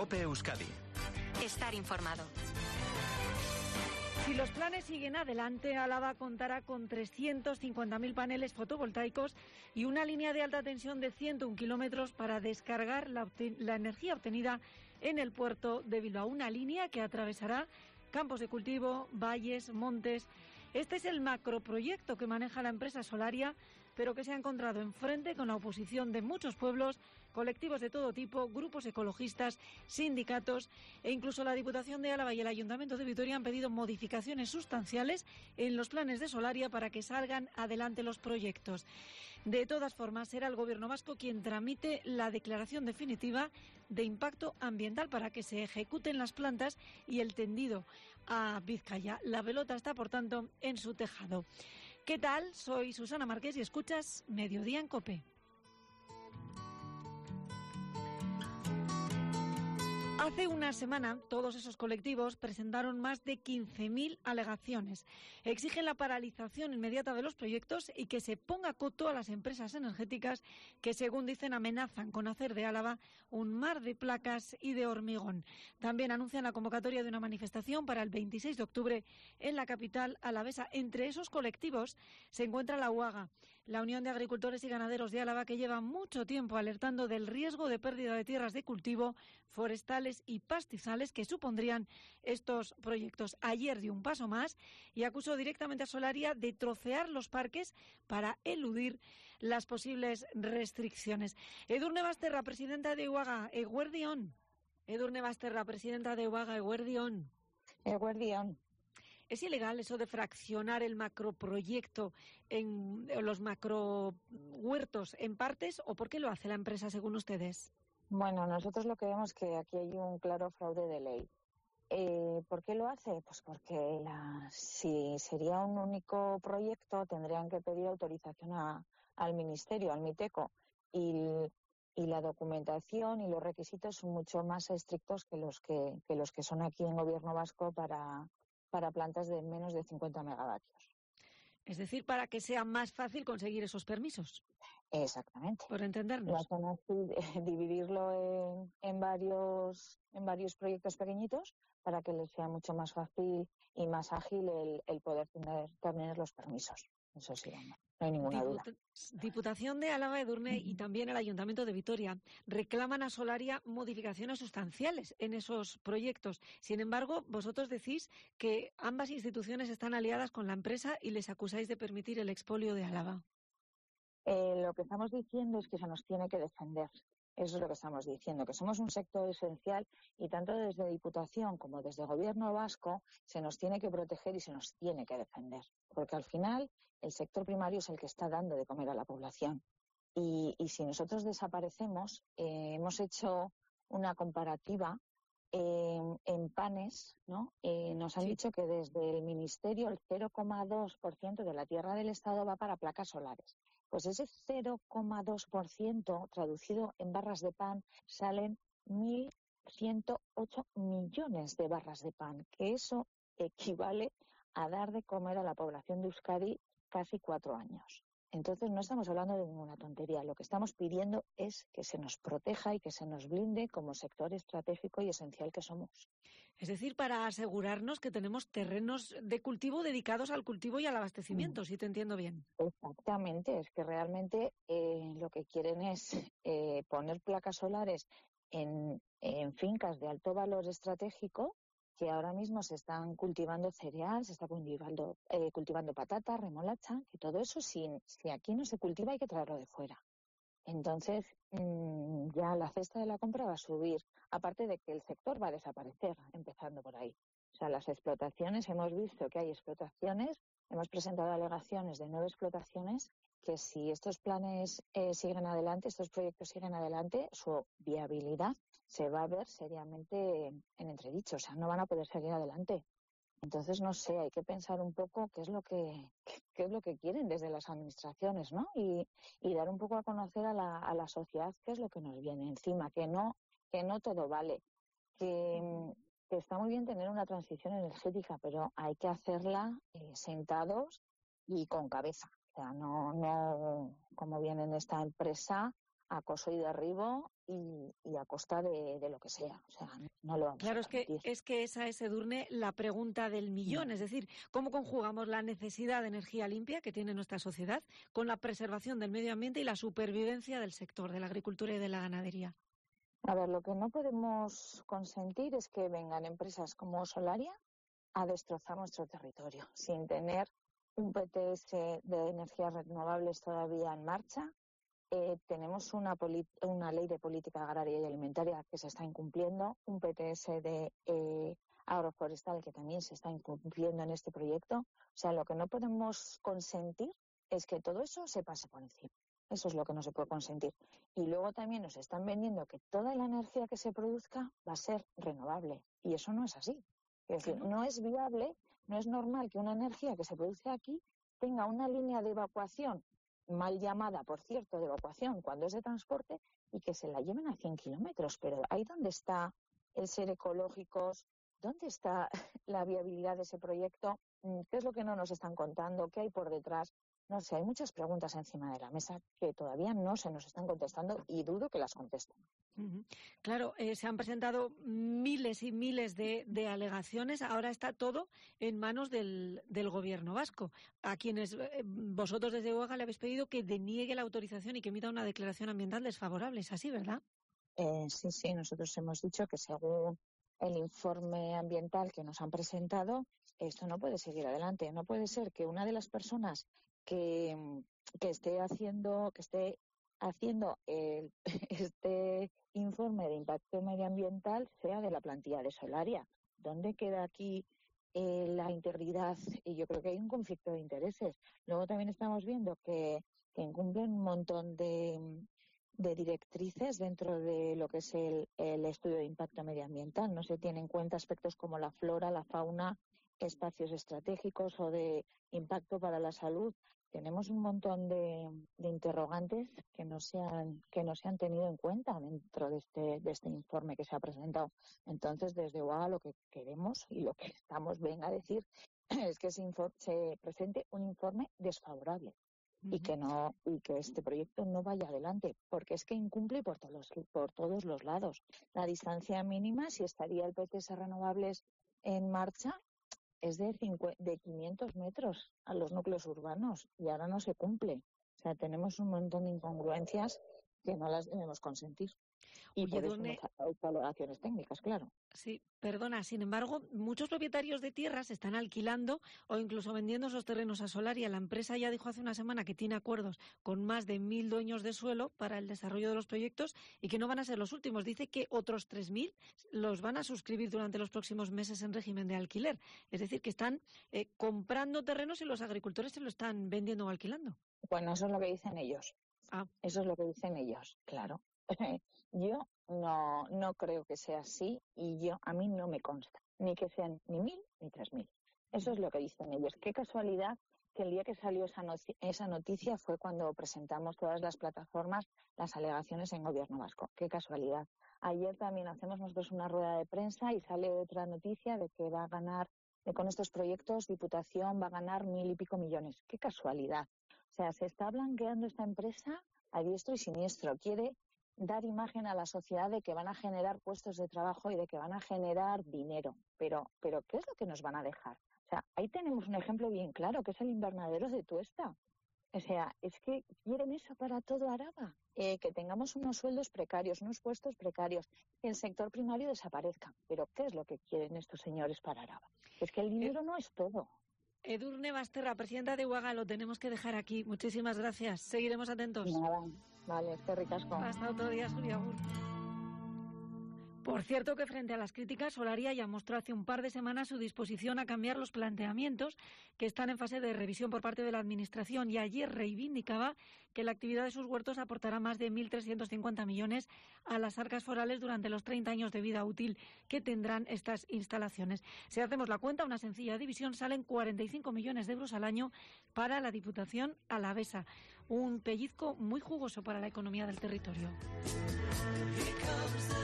COPE Euskadi. Estar informado. Si los planes siguen adelante, Álava contará con 350.000 paneles fotovoltaicos y una línea de alta tensión de 101 kilómetros para descargar la energía obtenida en el puerto de Bilbao. Una línea que atravesará campos de cultivo, valles, montes. Este es el macroproyecto que maneja la empresa Solaria, pero que se ha encontrado enfrente con la oposición de muchos pueblos, colectivos de todo tipo, grupos ecologistas, sindicatos e incluso la Diputación de Álava y el Ayuntamiento de Vitoria han pedido modificaciones sustanciales en los planes de Solaria para que salgan adelante los proyectos. De todas formas, será el Gobierno vasco quien tramite la declaración definitiva de impacto ambiental para que se ejecuten las plantas y el tendido a Vizcaya. La pelota está, por tanto, en su tejado. ¿Qué tal? Soy Susana Márquez y escuchas Mediodía en COPE. Hace una semana, todos esos colectivos presentaron más de 15.000 alegaciones. Exigen la paralización inmediata de los proyectos y que se ponga coto a las empresas energéticas que, según dicen, amenazan con hacer de Álava un mar de placas y de hormigón. También anuncian la convocatoria de una manifestación para el 26 de octubre en la capital alavesa. Entre esos colectivos se encuentra la UAGA, la Unión de Agricultores y Ganaderos de Álava, que lleva mucho tiempo alertando del riesgo de pérdida de tierras de cultivo, forestales y pastizales que supondrían estos proyectos. Ayer dio un paso más y acusó directamente a Solaria de trocear los parques para eludir las posibles restricciones. Edurne Basterra, presidenta de UAGA, eguerdión. Edurne Basterra, presidenta de UAGA, eguerdión. Eguerdión. ¿Es ilegal eso de fraccionar el macroproyecto en los macrohuertos en partes o por qué lo hace la empresa según ustedes? Bueno, nosotros lo que vemos es que aquí hay un claro fraude de ley. ¿Por qué lo hace? Pues porque si sería un único proyecto tendrían que pedir autorización al Ministerio, al MITECO, y la documentación y los requisitos son mucho más estrictos que los que son aquí en Gobierno vasco para plantas de menos de 50 megavatios. Es decir, para que sea más fácil conseguir esos permisos. Exactamente. Por entendernos. La zona es dividirlo en varios proyectos pequeñitos para que les sea mucho más fácil y más ágil el poder tener los permisos. Eso sí, no hay ninguna duda. Diputación de Álava, Edurne y también el Ayuntamiento de Vitoria reclaman a Solaria modificaciones sustanciales en esos proyectos. Sin embargo, vosotros decís que ambas instituciones están aliadas con la empresa y les acusáis de permitir el expolio de Álava. Lo que estamos diciendo es que se nos tiene que defender. Eso es lo que estamos diciendo, que somos un sector esencial y tanto desde Diputación como desde Gobierno vasco se nos tiene que proteger y se nos tiene que defender. Porque al final el sector primario es el que está dando de comer a la población. Y si nosotros desaparecemos, hemos hecho una comparativa en panes, ¿no? Nos han dicho que desde el Ministerio el 0,2% de la tierra del Estado va para placas solares. Pues ese 0,2% traducido en barras de pan salen 1.108 millones de barras de pan, que eso equivale a dar de comer a la población de Euskadi casi 4 años. Entonces no estamos hablando de ninguna tontería. Lo que estamos pidiendo es que se nos proteja y que se nos blinde como sector estratégico y esencial que somos. Es decir, para asegurarnos que tenemos terrenos de cultivo dedicados al cultivo y al abastecimiento, si te entiendo bien. Exactamente, es que realmente lo que quieren es poner placas solares en fincas de alto valor estratégico, que ahora mismo se están cultivando cereal, se está cultivando patata, remolacha, que todo eso si aquí no se cultiva hay que traerlo de fuera. Entonces ya la cesta de la compra va a subir, aparte de que el sector va a desaparecer, empezando por ahí. O sea, las explotaciones, hemos visto que hay explotaciones, hemos presentado alegaciones de 9 explotaciones, que si estos planes siguen adelante, estos proyectos siguen adelante, su viabilidad se va a ver seriamente en entredicho, o sea, no van a poder seguir adelante. Entonces, no sé, hay que pensar un poco qué es lo que quieren desde las administraciones, ¿no? Y dar un poco a conocer a la sociedad qué es lo que nos viene encima, que no todo vale, que está muy bien tener una transición energética, pero hay que hacerla sentados y con cabeza. O sea, no como viene en esta empresa acoso y derribo y a costa de lo que sea. O sea, no lo vamos Claro, a permitir. es que esa es, Edurne, la pregunta del millón. Es decir, ¿cómo conjugamos la necesidad de energía limpia que tiene nuestra sociedad con la preservación del medio ambiente y la supervivencia del sector de la agricultura y de la ganadería? A ver, lo que no podemos consentir es que vengan empresas como Solaria a destrozar nuestro territorio sin tener un PTS de energías renovables todavía en marcha. Tenemos una ley de política agraria y alimentaria que se está incumpliendo, un PTS de agroforestal que también se está incumpliendo en este proyecto. O sea, lo que no podemos consentir es que todo eso se pase por encima. Eso es lo que no se puede consentir. Y luego también nos están vendiendo que toda la energía que se produzca va a ser renovable. Y eso no es así. Es decir, no es viable, no es normal que una energía que se produce aquí tenga una línea de evacuación, mal llamada, por cierto, de evacuación cuando es de transporte, y que se la lleven a 100 kilómetros. Pero ahí donde está el ser ecológicos, dónde está la viabilidad de ese proyecto, qué es lo que no nos están contando, qué hay por detrás. No sé, hay muchas preguntas encima de la mesa que todavía no se nos están contestando y dudo que las contesten. Claro, se han presentado miles y miles de alegaciones. Ahora está todo en manos del gobierno vasco, a quienes vosotros desde UAGA le habéis pedido que deniegue la autorización y que emita una declaración ambiental desfavorable. ¿Es así, verdad? Sí, nosotros hemos dicho que según el informe ambiental que nos han presentado, esto no puede seguir adelante. No puede ser que una de las personas que esté haciendo este informe de impacto medioambiental sea de la plantilla de Solaria. ¿Dónde queda aquí la integridad? Y yo creo que hay un conflicto de intereses. Luego también estamos viendo que incumplen un montón de directrices dentro de lo que es el estudio de impacto medioambiental. No se tienen en cuenta aspectos como la flora, la fauna, espacios estratégicos o de impacto para la salud. Tenemos un montón de interrogantes que no se han tenido en cuenta dentro de este informe que se ha presentado. Entonces, desde UAGA lo que queremos y lo que venga a decir es que se presente un informe desfavorable y que este proyecto no vaya adelante, porque es que incumple por todos los lados. La distancia mínima, si estaría el PTS renovables en marcha, es de 500 metros a los núcleos urbanos y ahora no se cumple. O sea, tenemos un montón de incongruencias que no las debemos consentir. Y Oye, por eso hay alegaciones técnicas, claro. Sí, perdona. Sin embargo, muchos propietarios de tierras están alquilando o incluso vendiendo esos terrenos a Solaria. La empresa ya dijo hace una semana que tiene acuerdos con más de 1.000 dueños de suelo para el desarrollo de los proyectos y que no van a ser los últimos. Dice que otros 3.000 los van a suscribir durante los próximos meses en régimen de alquiler. Es decir, que están comprando terrenos y los agricultores se lo están vendiendo o alquilando. Bueno, eso es lo que dicen ellos. Eso es lo que dicen ellos, claro. Yo no creo que sea así y a mí no me consta ni que sean ni 1.000 ni 3.000. Eso es lo que dicen ellos. Qué casualidad que el día que salió esa noticia fue cuando presentamos todas las plataformas las alegaciones en Gobierno vasco. Qué casualidad. Ayer también hacemos nosotros una rueda de prensa y sale otra noticia de que va a ganar, con estos proyectos, Diputación va a ganar 1.000 y pico millones. Qué casualidad. O sea, se está blanqueando esta empresa a diestro y siniestro. Quiere dar imagen a la sociedad de que van a generar puestos de trabajo y de que van a generar dinero. Pero ¿qué es lo que nos van a dejar? O sea, ahí tenemos un ejemplo bien claro, que es el invernadero de Tuesta. O sea, es que quieren eso para todo Araba. Que tengamos unos sueldos precarios, unos puestos precarios, que el sector primario desaparezca. Pero ¿qué es lo que quieren estos señores para Araba? Es que el dinero no es todo. Edurne Basterra, presidenta de UAGA, lo tenemos que dejar aquí. Muchísimas gracias. Seguiremos atentos. Nada. Vale, eskerrik asko. Hasta otro día, Zuria Agur. Por cierto que frente a las críticas, Solaria ya mostró hace un par de semanas su disposición a cambiar los planteamientos que están en fase de revisión por parte de la Administración y ayer reivindicaba que la actividad de sus huertos aportará más de 1.350 millones a las arcas forales durante los 30 años de vida útil que tendrán estas instalaciones. Si hacemos la cuenta, una sencilla división, salen 45 millones de euros al año para la Diputación alavesa. Un pellizco muy jugoso para la economía del territorio.